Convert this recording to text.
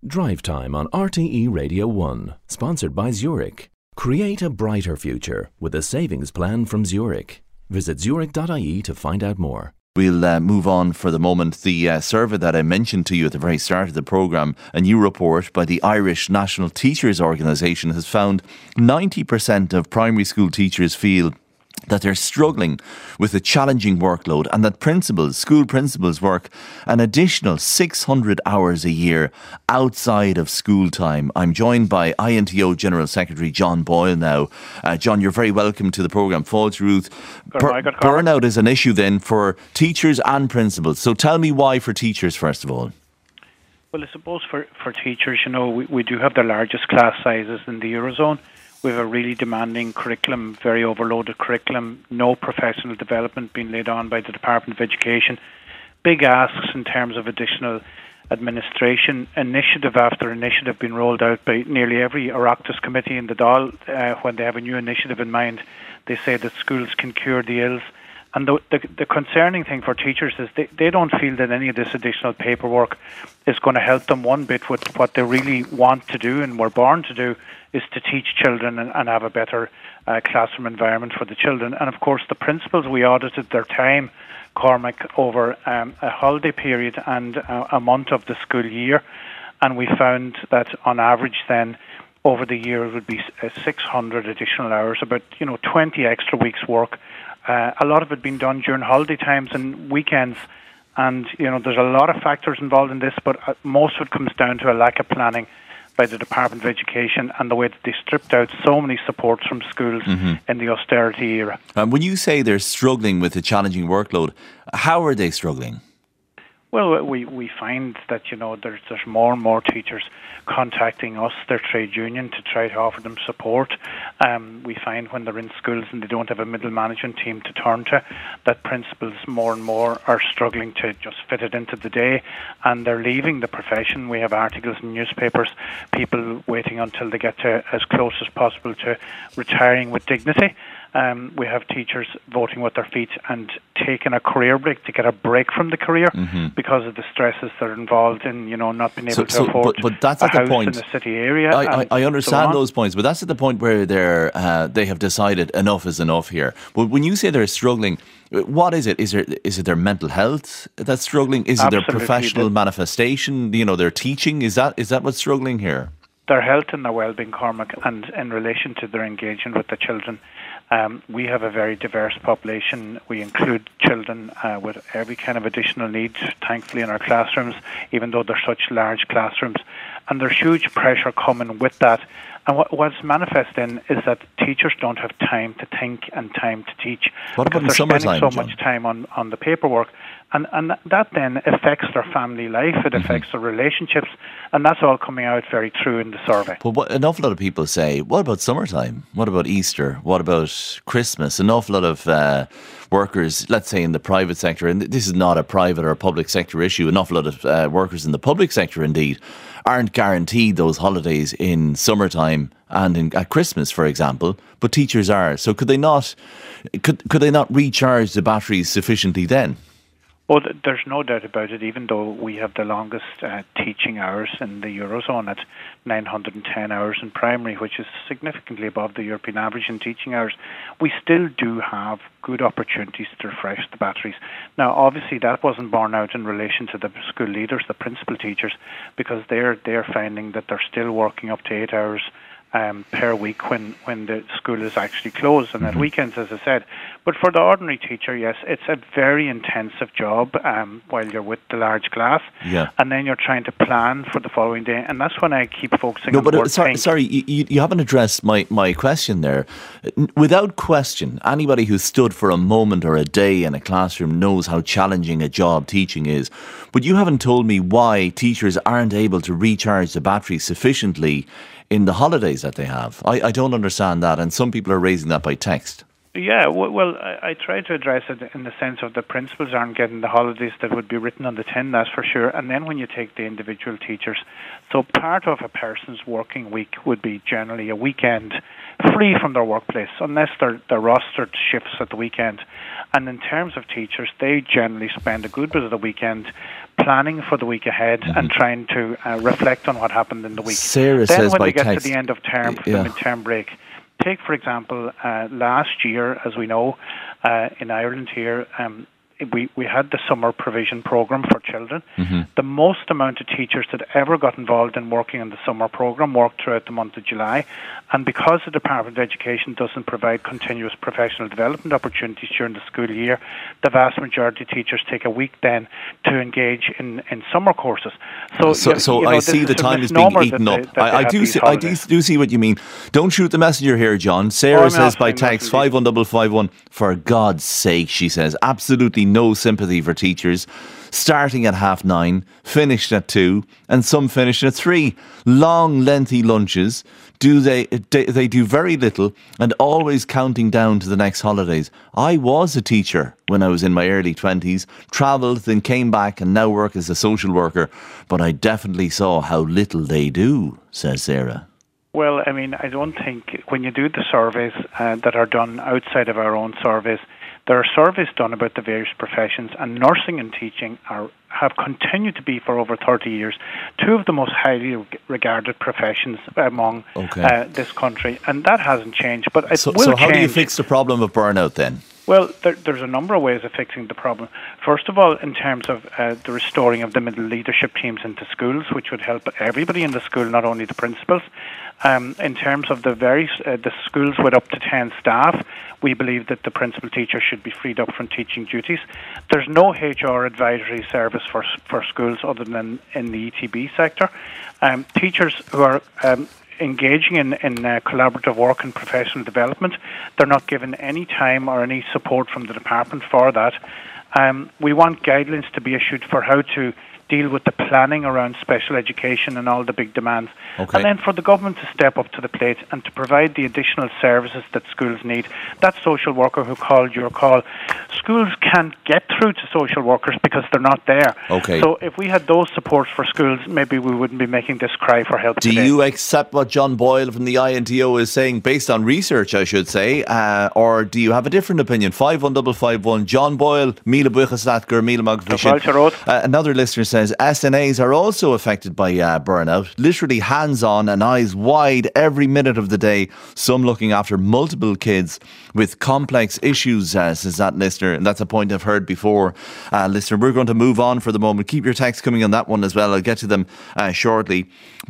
Drive Time on RTE Radio 1, sponsored by Zurich. Create a brighter future with a savings plan from Zurich. Visit zurich.ie to find out more. We'll move on for the moment. The survey that I mentioned to you at the very start of the programme, a new report by the Irish National Teachers Organisation, has found 90% of primary school teachers feel that they're struggling with a challenging workload and that school principals work an additional 600 hours a year outside of school time. I'm joined by INTO General Secretary John Boyle now. John, you're very welcome to the programme. Falls Ruth, burnout is an issue then for teachers and principals. So tell me why for teachers, first of all. Well, I suppose for teachers, we do have the largest class sizes in the Eurozone. We have a really demanding curriculum, very overloaded curriculum, no professional development being laid on by the Department of Education. Big asks in terms of additional administration, initiative after initiative being rolled out by nearly every Oireachtas committee in the Dáil. When they have a new initiative in mind, they say that schools can cure the ills. And the concerning thing for teachers is they don't feel that any of this additional paperwork is going to help them one bit with what they really want to do and were born to do, is to teach children and have a better classroom environment for the children. And of course, the principals, we audited their time, Cormac, over a holiday period and a month of the school year. And we found that on average then, over the year, it would be 600 additional hours, about 20 extra weeks' work. A lot of it being done during holiday times and weekends. And, there's a lot of factors involved in this, but most of it comes down to a lack of planning by the Department of Education and the way that they stripped out so many supports from schools in the austerity era. When you say they're struggling with a challenging workload, how are they struggling? Well, we find that, there's more and more teachers contacting us, their trade union, to try to offer them support. We find when they're in schools and they don't have a middle management team to turn to, that principals more and more are struggling to just fit it into the day, and they're leaving the profession. We have articles in newspapers, people waiting until they get to as close as possible to retiring with dignity. We have teachers voting with their feet and taking a career break to get a break from the career because of the stresses that are involved in, not being able to afford but that's a at the house point, in the city area. I understand those points, but that's at the point where they have decided enough is enough here. But when you say they're struggling, what is it? Is it their mental health that's struggling? Is it their professional manifestation? Their teaching? Is that what's struggling here? Their health and their well-being, Cormac, and in relation to their engagement with the children. We have a very diverse population. We include children with every kind of additional needs, thankfully, in our classrooms, even though they're such large classrooms. And there's huge pressure coming with that. And what's manifest in is that teachers don't have time to think and time to teach. What about in summertime? They're spending so much time on the paperwork. And that then affects their family life, it affects their relationships, and that's all coming out very true in the survey. But what an awful lot of people say, what about summertime? What about Easter? What about Christmas? An awful lot of workers, let's say in the private sector, and this is not a private or public sector issue, an awful lot of workers in the public sector indeed aren't guaranteed those holidays in summertime and at Christmas, for example, but teachers are. So could they not recharge the batteries sufficiently then? Well, there's no doubt about it. Even though we have the longest teaching hours in the Eurozone at 910 hours in primary, which is significantly above the European average in teaching hours, we still do have good opportunities to refresh the batteries. Now, obviously, that wasn't borne out in relation to the school leaders, the principal teachers, because they're finding that they're still working up to 8 hours per week when the school is actually closed, and at weekends, as I said. But for the ordinary teacher, yes, it's a very intensive job while you're with the large class, and then you're trying to plan for the following day, and that's when I keep focusing on the word think. Sorry, you haven't addressed my question there. Without question, anybody who's stood for a moment or a day in a classroom knows how challenging a job teaching is, but you haven't told me why teachers aren't able to recharge the battery sufficiently in the holidays that they have. I don't understand that, and some people are raising that by text. Yeah, well, I try to address it in the sense of the principals aren't getting the holidays that would be written on the tin, that's for sure. And then when you take the individual teachers, so part of a person's working week would be generally a weekend free from their workplace, unless they're rostered shifts at the weekend. And in terms of teachers, they generally spend a good bit of the weekend planning for the week ahead and trying to reflect on what happened in the week. Sarah then says when by they get text, to the end of term for the midterm break, take, for example, last year, as we know, in Ireland here, we had the summer provision programme for children. The most amount of teachers that ever got involved in working in the summer programme worked throughout the month of July. And because the Department of Education doesn't provide continuous professional development opportunities during the school year, the vast majority of teachers take a week then to engage in summer courses. So I see the time is being eaten up. I do see what you mean. Don't shoot the messenger here, John. Sarah says by text 51551, for God's sake, she says, absolutely no sympathy for teachers. Starting at 9:30, finished at 2, and some finished at 3. Long, lengthy lunches. They do very little and always counting down to the next holidays. I was a teacher when I was in my early 20s, travelled, then came back and now work as a social worker. But I definitely saw how little they do, says Sarah. Well, I mean, I don't think when you do the surveys that are done outside of our own surveys, there are surveys done about the various professions, and nursing and teaching have continued to be for over 30 years 2 of the most highly regarded professions among this country, and that hasn't changed. But it will change. So how do you fix the problem of burnout then? Well, there's a number of ways of fixing the problem. First of all, in terms of the restoring of the middle leadership teams into schools, which would help everybody in the school, not only the principals. In terms of the schools with up to 10 staff, we believe that the principal teacher should be freed up from teaching duties. There's no HR advisory service for schools other than in the ETB sector. Teachers who are engaging in collaborative work and professional development, they're not given any time or any support from the department for that. We want guidelines to be issued for how to deal with the planning around special education and all the big demands. And then for the government to step up to the plate and to provide the additional services that schools need. That social worker who called your call, schools can't get through to social workers because they're not there. So if we had those supports for schools, maybe we wouldn't be making this cry for help today. Do you accept what John Boyle from the INTO is saying, based on research, I should say, or do you have a different opinion? 51551, John Boyle, Míle buíochas leat, Míle maith. Another listener says SNAs are also affected by burnout, literally hands-on and eyes wide every minute of the day, some looking after multiple kids with complex issues, says that listener, and that's a point I've heard before. Listener, we're going to move on for the moment. Keep your texts coming on that one as well. I'll get to them shortly.